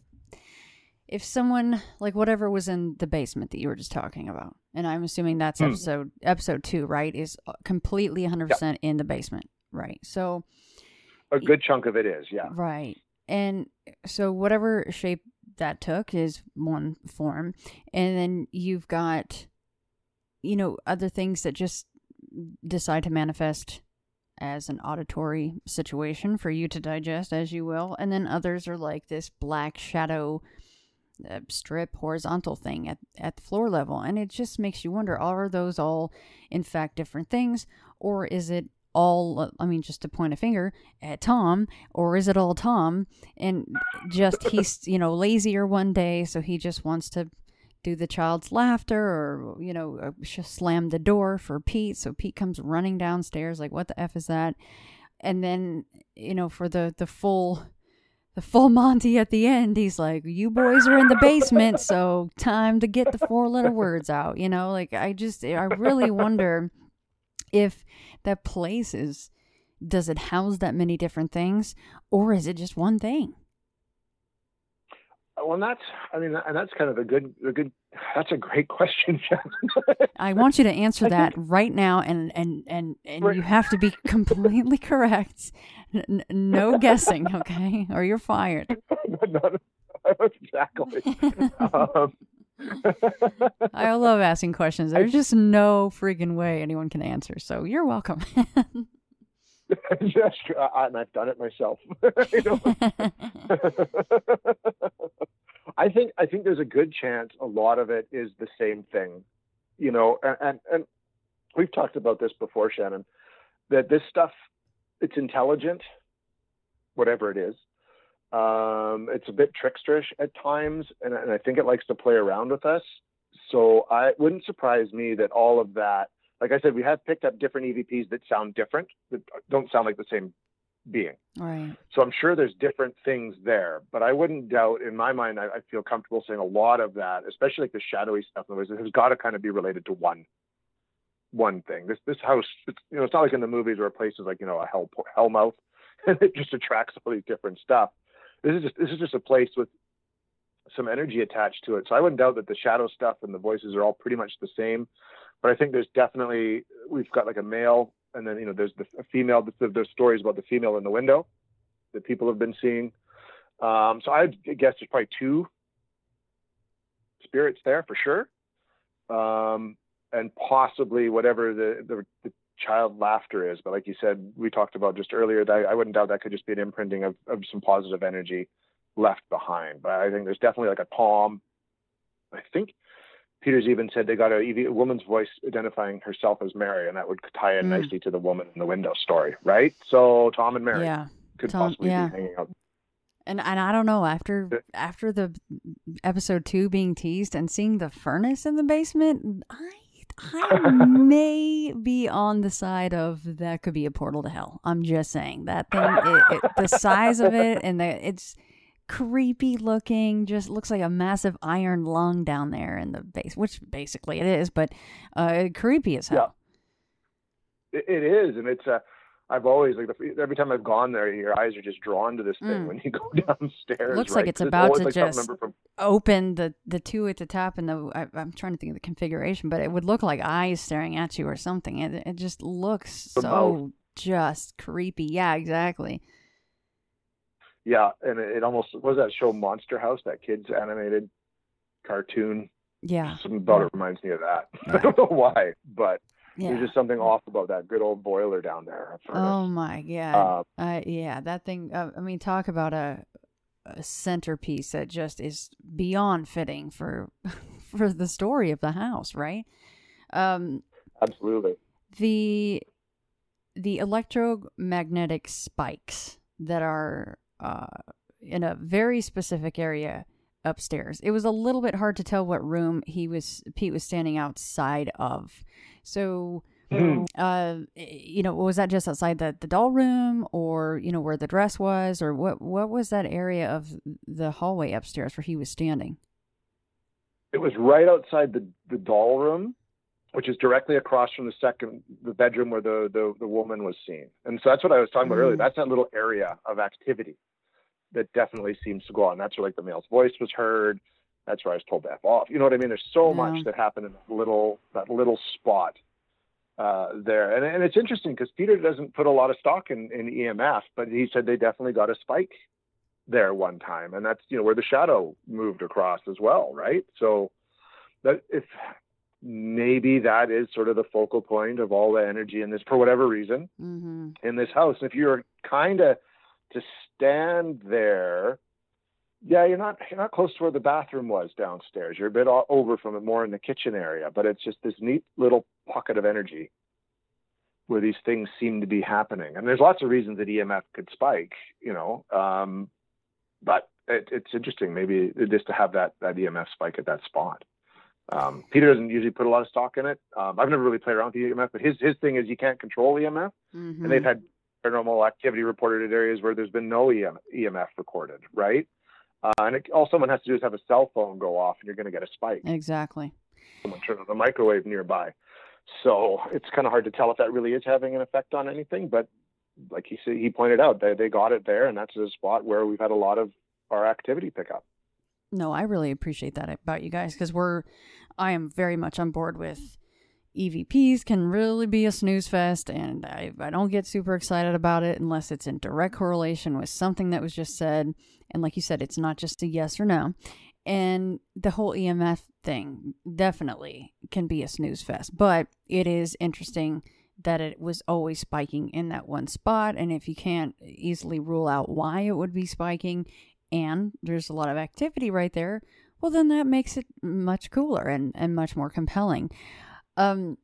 if someone, like whatever was in the basement that you were just talking about, and I'm assuming that's hmm. episode, episode two, right, is completely one hundred percent yeah. in the basement. Right. So a good chunk of it is, yeah. Right. And so whatever shape that took is one form. And then you've got, you know, other things that just decide to manifest as an auditory situation for you to digest as you will. And then others are like this black shadow uh, strip horizontal thing at, at the floor level. And it just makes you wonder, are those all in fact different things? Or is it all, I mean, just to point a finger at Tom, or is it all Tom and just he's, you know, lazier one day, so he just wants to do the child's laughter, or, you know, just slam the door for Pete, so Pete comes running downstairs like, what the F is that? And then, you know, for the, the full, the full Monty at the end, he's like, you boys are in the basement, so time to get the four letter words out, you know, like, I just, I really wonder if that place is, does it house that many different things, or is it just one thing? Well, and that's, I mean, and that's kind of a good, a good, that's a great question, Jen. I want you to answer that right now, and, and, and, and right. You have to be completely correct. N- no guessing, okay? Or you're fired. Not, not exactly. um, I love asking questions. There's just no freaking way anyone can answer. So you're welcome. Yes, I, and I've done it myself. I think I think there's a good chance a lot of it is the same thing, you know. And, and and we've talked about this before, Shannon. That this stuff, it's intelligent, whatever it is. Um, it's a bit tricksterish at times, and, and I think it likes to play around with us. So I it wouldn't surprise me that all of that, like I said, we have picked up different E V Ps that sound different, that don't sound like the same being. Right. So I'm sure there's different things there, but I wouldn't doubt, in my mind, I, I feel comfortable saying a lot of that, especially like the shadowy stuff, in the ways, it has got to kind of be related to one, one thing. This this house, it's, you know, it's not like in the movies where a place is like, you know, a hell hell mouth, and it just attracts all these different stuff. This is just this is just a place with some energy attached to it. So I wouldn't doubt that the shadow stuff and the voices are all pretty much the same, but I think there's definitely, we've got like a male, and then, you know, there's the a female, there's stories about the female in the window that people have been seeing. Um, so I guess there's probably two spirits there for sure. Um, and possibly whatever the, the, the child laughter is. But like you said, we talked about just earlier, that I wouldn't doubt that could just be an imprinting of, of some positive energy left behind. But I think there's definitely like a Tom. I think Peter's even said they got a, a woman's voice identifying herself as Mary, and that would tie in mm. nicely to the woman in the window story, right? So Tom and Mary yeah. could Tom, possibly yeah. be hanging out. And and I don't know, after after the episode two being teased and seeing the furnace in the basement, I I may be on the side of that could be a portal to hell. I'm just saying that thing, it, it, the size of it, and the it's creepy looking, just looks like a massive iron lung down there in the base, which basically it is, but uh, creepy as hell. Yeah, it, it is, and it's a. Uh, I've always like the, every time I've gone there, your eyes are just drawn to this thing mm. when you go downstairs. Looks right? like it's about to like just from... open the the two at the top, and the I, I'm trying to think of the configuration, but it would look like eyes staring at you or something. It it just looks the so mouth. Just creepy. Yeah, exactly. Yeah, and it, it almost what was that show Monster House, that kids animated cartoon. Yeah, something about it reminds me of that. Yeah. I don't know why, but. Yeah. There's just something off about that good old boiler down there. Oh my god! Um, uh, yeah, that thing. Uh, I mean, talk about a, a centerpiece that just is beyond fitting for for the story of the house, right? Um, absolutely. The the electromagnetic spikes that are uh, in a very specific area upstairs. It was a little bit hard to tell what room he was Pete was standing outside of. So, uh, you know, was that just outside the, the doll room, or, you know, where the dress was, or what, what was that area of the hallway upstairs where he was standing? It was right outside the, the doll room, which is directly across from the second, the bedroom where the, the, the woman was seen. And so that's what I was talking about mm. earlier. That's that little area of activity that definitely seems to go on. That's where like the male's voice was heard. That's where I was told to F off. You know what I mean? There's so yeah. much that happened in that little, that little spot uh, there. And, and it's interesting because Peter doesn't put a lot of stock in, in E M F, but he said they definitely got a spike there one time. And that's, you know, where the shadow moved across as well. Right. So that if maybe that is sort of the focal point of all the energy in this, for whatever reason, mm-hmm. in this house. And if you're kind of to stand there, yeah, you're not you're not close to where the bathroom was downstairs. You're a bit all over from it, more in the kitchen area. But it's just this neat little pocket of energy where these things seem to be happening. And there's lots of reasons that E M F could spike, you know. Um, but it, it's interesting, maybe just to have that that E M F spike at that spot. Um, Peter doesn't usually put a lot of stock in it. Um, I've never really played around with E M F, but his his thing is you can't control E M F, mm-hmm. and they've had paranormal activity reported at areas where there's been no E M F recorded, right? Uh, and it, all someone has to do is have a cell phone go off, and you're going to get a spike. Exactly. Someone turn on the microwave nearby. So it's kind of hard to tell if that really is having an effect on anything. But like he said, he pointed out, they they got it there, and that's a spot where we've had a lot of our activity pick up. No, I really appreciate that about you guys, because we're, I am very much on board with E V Ps can really be a snooze fest, and I, I don't get super excited about it unless it's in direct correlation with something that was just said. And like you said, it's not just a yes or no. And the whole E M F thing definitely can be a snooze fest, but it is interesting that it was always spiking in that one spot. And if you can't easily rule out why it would be spiking, and there's a lot of activity right there, well, then that makes it much cooler and, and much more compelling. Um,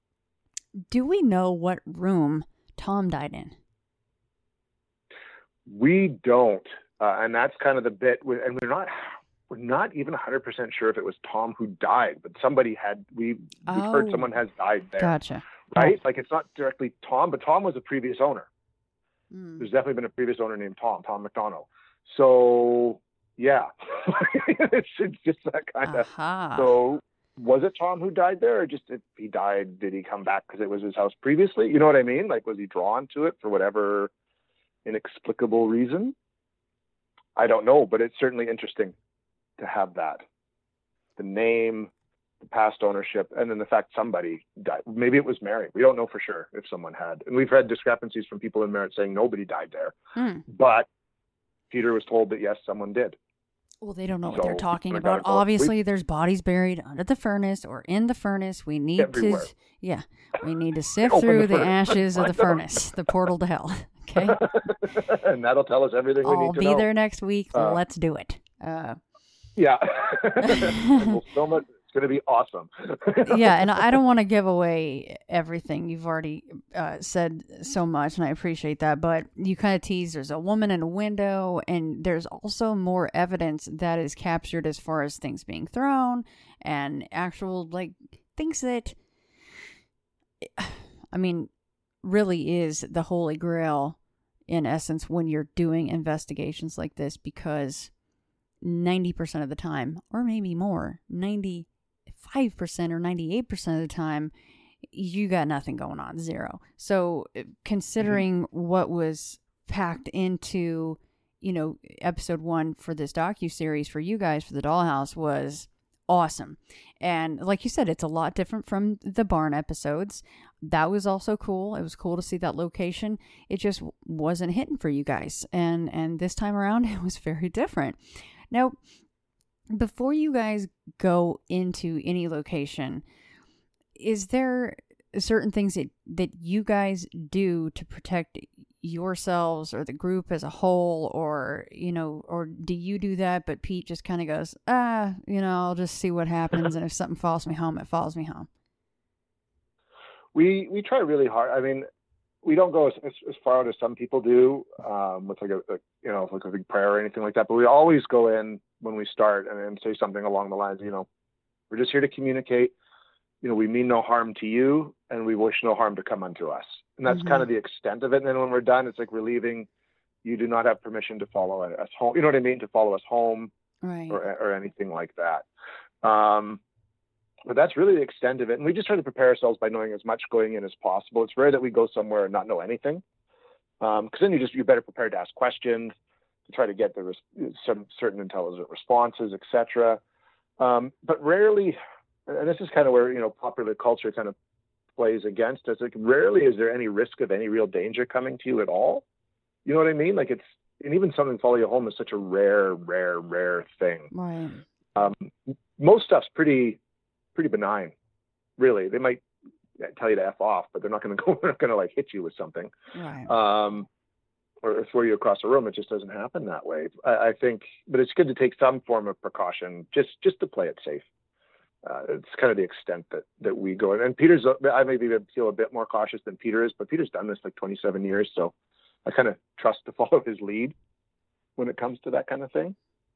do we know what room Tom died in? We don't. Uh, and that's kind of the bit. With, and we're not we're not even one hundred percent sure if it was Tom who died, but somebody had, we, we've Oh. heard someone has died there. Gotcha. Right? Like it's not directly Tom, but Tom was a previous owner. Mm. There's definitely been a previous owner named Tom, Tom McDonough. So, yeah, it's, it's just that kind of. Aha. So, was it Tom who died there, or just if he died, did he come back because it was his house previously? You know what I mean? Like, was he drawn to it for whatever inexplicable reason? I don't know, but it's certainly interesting to have that. The name, the past ownership, and then the fact somebody died. Maybe it was Mary. We don't know for sure if someone had. And we've had discrepancies from people in Merritt saying nobody died there. Hmm. But Peter was told that, yes, someone did. Well, they don't know what So, they're talking we about. gotta go- Obviously, there's bodies buried under the furnace or in the furnace. We need Everywhere. to, yeah, we need to sift Open the through the, furnace. ashes of the Find out. furnace, the portal to hell. Okay, And that'll tell us everything we I'll need to be know. there next week. Uh, Let's do it. Uh, Yeah. And we'll film it. It's going to be awesome. yeah, and I don't want to give away everything. You've already uh, said so much, and I appreciate that. But you kind of tease there's a woman in a window, and there's also more evidence that is captured as far as things being thrown and actual, like, things that, I mean, really is the holy grail in essence when you're doing investigations like this, because ninety percent of the time, or maybe more, ninety-five percent or ninety-eight percent of the time, you got nothing going on, zero. So considering mm-hmm. what was packed into, you know, episode one for this docuseries for you guys for the Dollhouse was awesome. And like you said, it's a lot different from the barn episodes. That was also cool. It was cool to see that location. It just wasn't hitting for you guys. And and this time around, it was very different. Now, before you guys go into any location, is there certain things that, that you guys do to protect yourselves or the group as a whole, or, you know, or do you do that, but Pete just kind of goes, ah, you know, I'll just see what happens, and if something follows me home, it follows me home? We we try really hard. I mean, we don't go as, as, as far out as some people do um, with like a, a you know like a big prayer or anything like that. But we always go in when we start and, and say something along the lines, you know, we're just here to communicate. You know, we mean no harm to you, and we wish no harm to come unto us. And that's mm-hmm. kind of the extent of it. And then when we're done, it's like we're leaving. You do not have permission to follow us home. You know what I mean? To follow us home, right, or or anything like that. Um, But that's really the extent of it. And we just try to prepare ourselves by knowing as much going in as possible. It's rare that we go somewhere and not know anything. Because um, then you just, you're better prepared to ask questions, to try to get the res- some certain intelligent responses, et cetera. Um, but rarely, and this is kind of where, you know, popular culture kind of plays against us. Like, rarely is there any risk of any real danger coming to you at all. You know what I mean? Like, it's, and even something follow you home is such a rare, rare, rare thing. Right. Um, most stuff's pretty, pretty benign, really. They might tell you to F off, but they're not going to go, they're not going to like hit you with something. Right. Um, or throw you across the room. It just doesn't happen that way. I, I think, but it's good to take some form of precaution just, just to play it safe. Uh, it's kind of the extent that, that we go. And Peter's, I maybe feel a bit more cautious than Peter is, but Peter's done this like twenty-seven years. So I kind of trust to follow his lead when it comes to that kind of thing.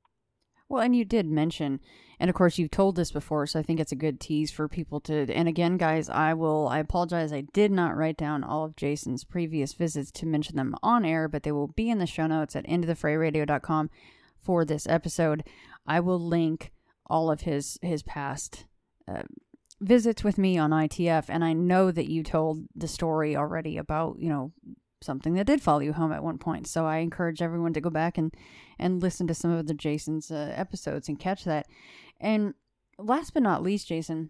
Well, and you did mention, and of course you've told this before, so I think it's a good tease for people to, and again, guys, I will, I apologize, I did not write down all of Jason's previous visits to mention them on air, but they will be in the show notes at into the fray radio dot com for this episode. I will link all of his, his past uh, visits with me on I T F, and I know that you told the story already about, you know, something that did follow you home at one point. So I encourage everyone to go back and, and listen to some of the Jason's uh, episodes and catch that. And last but not least, Jason,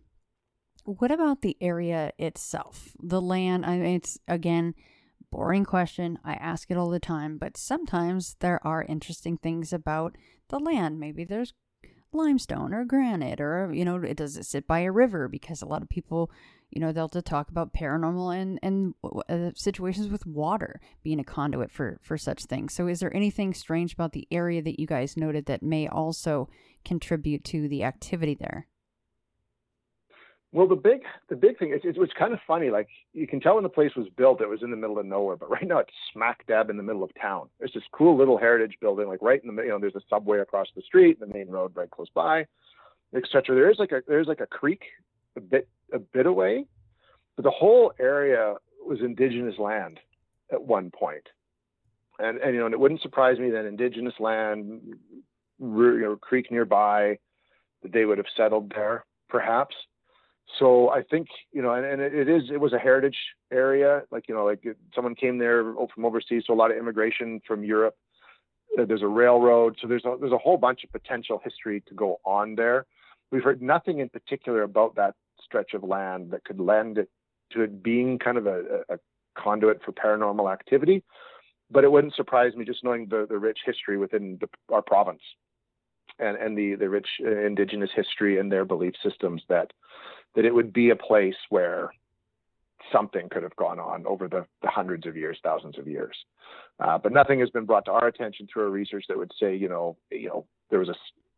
what about the area itself? The land, I mean, it's, again, boring question. I ask it all the time, but sometimes there are interesting things about the land. Maybe there's limestone or granite, or, you know, it does it sit by a river? Because a lot of people, you know, they'll to talk about paranormal and, and uh, situations with water being a conduit for, for such things. So is there anything strange about the area that you guys noted that may also contribute to the activity there? Well, the big the big thing is it was kind of funny. Like you can tell when the place was built, it was in the middle of nowhere. But right now, it's smack dab in the middle of town. There's this cool little heritage building, like right in the middle. You know, there's a subway across the street, the main road right close by, et cetera. There is like a there's like a creek a bit a bit away, but the whole area was indigenous land at one point. And and you know, and it wouldn't surprise me that indigenous land, you know, creek nearby, that they would have settled there, perhaps. So I think, you know, and, and it is, it was a heritage area. Like, you know, like it, someone came there from overseas. So a lot of immigration from Europe. Uh, there's a railroad. So there's a, there's a whole bunch of potential history to go on there. We've heard nothing in particular about that stretch of land that could lend it to it being kind of a, a conduit for paranormal activity. But it wouldn't surprise me just knowing the, the rich history within the, our province and, and the, the rich uh, indigenous history and their belief systems that that it would be a place where something could have gone on over the, the hundreds of years, thousands of years. Uh, but nothing has been brought to our attention through our research that would say, you know, you know, there was a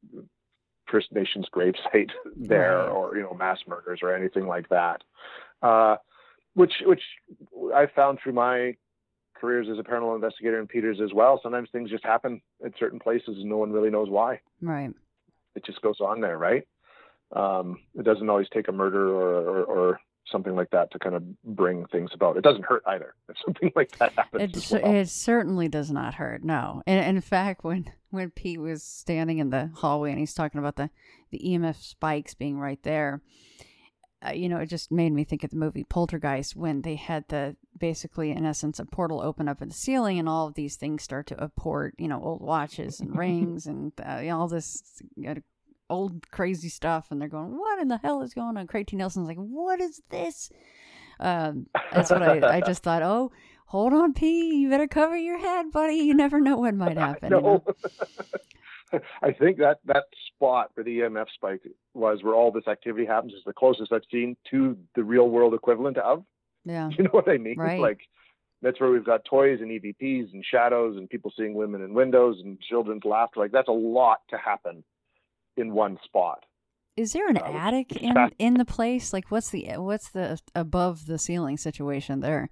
First Nations grave site there, right, or, you know, mass murders or anything like that. Uh, which, which I found through my careers as a paranormal investigator in Peters as well. Sometimes things just happen at certain places and no one really knows why. Right. It just goes on there, right? Um, it doesn't always take a murder or, or, or something like that to kind of bring things about. It doesn't hurt either if something like that happens. It, as well. It certainly does not hurt, no. And in fact, when, when Pete was standing in the hallway and he's talking about the, the E M F spikes being right there, uh, you know, it just made me think of the movie Poltergeist when they had the, basically, in essence, a portal open up in the ceiling and all of these things start to apport, you know, old watches and rings and uh, you know, all this you know, old crazy stuff, and they're going, what in the hell is going on? Craig T. Nelson's like, what is this? Um, that's what I, I just thought, oh, hold on, P, you better cover your head, buddy. You never know what might happen. No. You know? I think that that spot where the E M F spike was, where all this activity happens, is the closest I've seen to the real world equivalent of. Yeah. You know what I mean? Right. Like, that's where we've got toys and E V Ps and shadows and people seeing women in windows and children's laughter. Like, that's a lot to happen in one spot. Is there an uh, attic in, in the place? Like, what's the what's the above the ceiling situation there?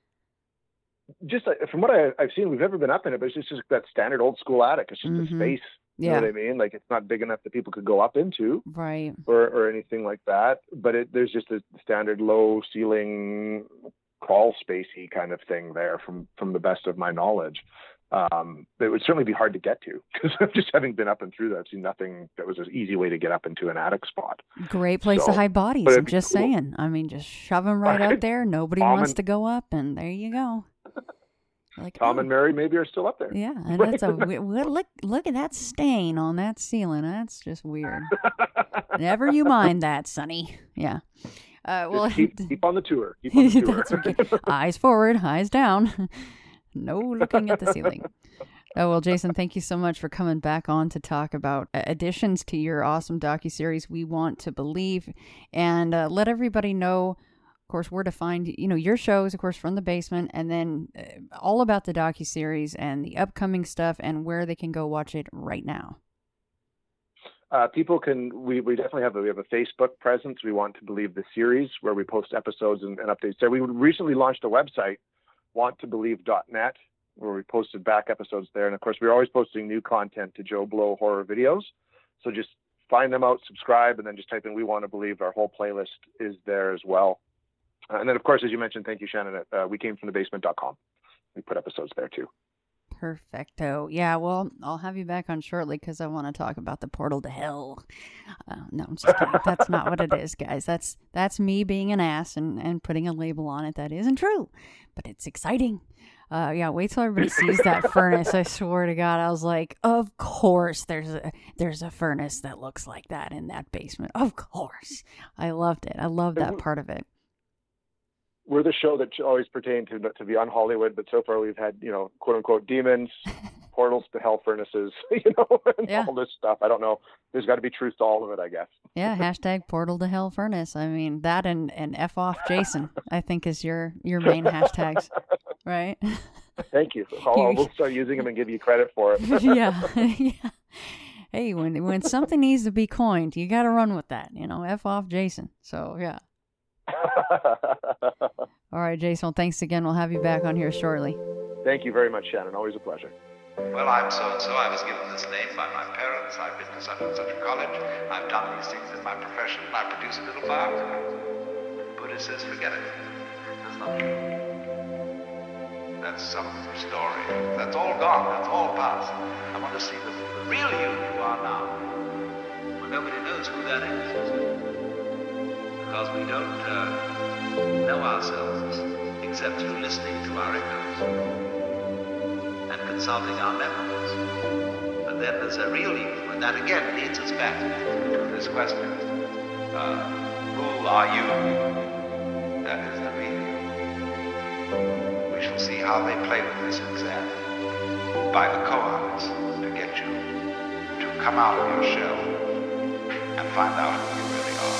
Just uh, from what I, I've seen, we've never been up in it, but it's just, just that standard old school attic. It's just Mm-hmm. a space. You Yeah. know what I mean? Like, it's not big enough that people could go up into, Right. or, or anything like that. But it, there's just a standard low ceiling crawl spacey kind of thing there, from from the best of my knowledge. Um, it would certainly be hard to get to, because just having been up and through that, I've seen nothing that was an easy way to get up into an attic spot. Great place So, to hide bodies. but I'm it'd be just cool. saying. I mean, just shove them right Right. up there. Nobody Tom wants and- to go up, and there you go. Like, Tom oh, and Mary maybe are still up there. yeah, and that's a we- we- look. Look at that stain on that ceiling. That's just weird. Never you mind that, Sonny. Yeah. Uh, well, Just keep, keep on the tour. Keep on the tour. that's okay. Eyes forward, eyes down. No looking at the ceiling. Oh, well, Jason, thank you so much for coming back on to talk about additions to your awesome docuseries, We Want to Believe, and uh, let everybody know, of course, where to find, you know, your shows, of course, From the Basement, and then uh, all about the docuseries and the upcoming stuff and where they can go watch it right now. Uh, people can, we, we definitely have a, we have a Facebook presence. We Want to Believe the series, where we post episodes and, and updates there. We recently launched a website, want to believe dot net, where we posted back episodes there. And of course, we're always posting new content to Joe Blow horror videos. So just find them out, subscribe, and then just type in We Want to Believe. Our whole playlist is there as well. Uh, and then, of course, as you mentioned, thank you, Shannon, at uh, we came from the basement dot com. We put episodes there too. Perfecto. Yeah, well, I'll have you back on shortly because I want to talk about the portal to hell. Uh, no, I'm just kidding. That's not what it is, guys. That's that's me being an ass and, and putting a label on it that isn't true, but it's exciting. Uh, yeah, wait till everybody sees that furnace. I swear to God, I was like, of course there's a there's a furnace that looks like that in that basement. Of course. I loved it. I love that part of it. We're the show that always pertained to to the un-Hollywood, but so far we've had, you know, quote unquote demons, portals to hell furnaces, you know, and Yeah. all this stuff. I don't know. There's got to be truth to all of it, I guess. Yeah, hashtag portal to hell furnace. I mean, that and, and F off Jason, I think is your, your main hashtags, right? Thank you. I'll, we'll start using them and give you credit for it. yeah, yeah. Hey, when when something needs to be coined, you got to run with that. You know, F off Jason. So, yeah. All right, Jason, thanks again. We'll have you back on here shortly. Thank you very much, Shannon. Always a pleasure. Well, I'm so-and-so. I was given this name by my parents. I've been to such and such a college. I've done these things in my profession. I produce a little biography. Buddha says, forget it. That's not true. That's some story. That's all gone. That's all past. I want to see the, the real you you are now. Well, nobody knows who that is. Because we don't uh, know ourselves except through listening to our echoes and consulting our memories. But then there's a real you, and that again leads us back to this question. Uh, who are you? That is the real you. We shall see how they play with this exam by the koans to get you to come out of your shell and find out who you really are.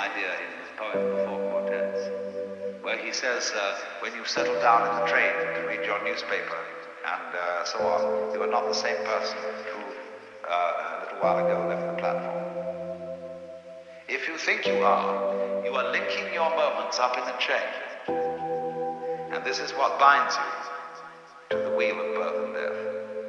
idea in his poem, The Four Quartets, where he says, uh, when you settle down in the train to read your newspaper and uh, so on, you are not the same person who uh, a little while ago left the platform. If you think you are, you are linking your moments up in the chain. And this is what binds you to the wheel of birth and death.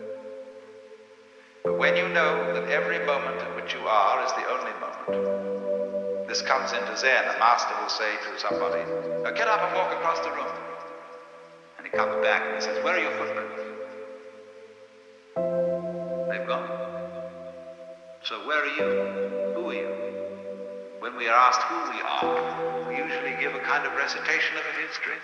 But when you know that every moment in which you are is the only moment, this comes into Zen. A master will say to somebody, "Now get up and walk across the room." And he comes back and he says, "Where are your footprints?" They've gone. So where are you? Who are you? When we are asked who we are, we usually give a kind of recitation of a history.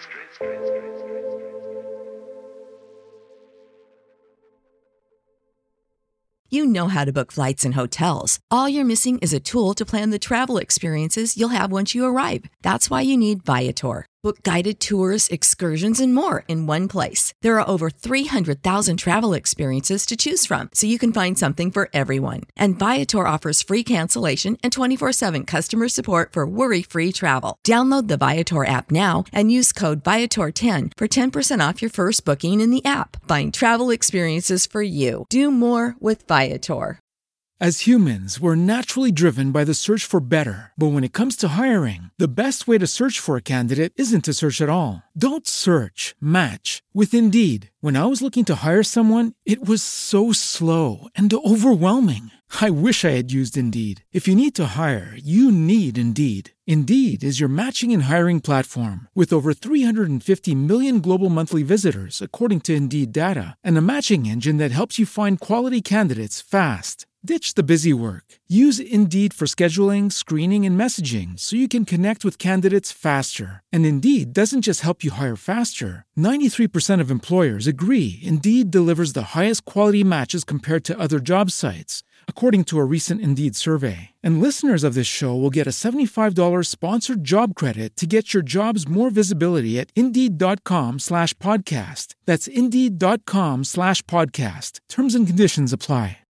You know how to book flights and hotels. All you're missing is a tool to plan the travel experiences you'll have once you arrive. That's why you need Viator. Book guided tours, excursions, and more in one place. There are over three hundred thousand travel experiences to choose from, so you can find something for everyone. And Viator offers free cancellation and twenty-four seven customer support for worry-free travel. Download the Viator app now and use code Viator ten for ten percent off your first booking in the app. Find travel experiences for you. Do more with Viator. As humans, we're naturally driven by the search for better. But when it comes to hiring, the best way to search for a candidate isn't to search at all. Don't search, match with Indeed. When I was looking to hire someone, it was so slow and overwhelming. I wish I had used Indeed. If you need to hire, you need Indeed. Indeed is your matching and hiring platform with over three hundred fifty million global monthly visitors, according to Indeed data, and a matching engine that helps you find quality candidates fast. Ditch the busy work. Use Indeed for scheduling, screening, and messaging so you can connect with candidates faster. And Indeed doesn't just help you hire faster. ninety-three percent of employers agree Indeed delivers the highest quality matches compared to other job sites, according to a recent Indeed survey. And listeners of this show will get a seventy-five dollars sponsored job credit to get your jobs more visibility at Indeed.com slash podcast. That's Indeed.com slash podcast. Terms and conditions apply.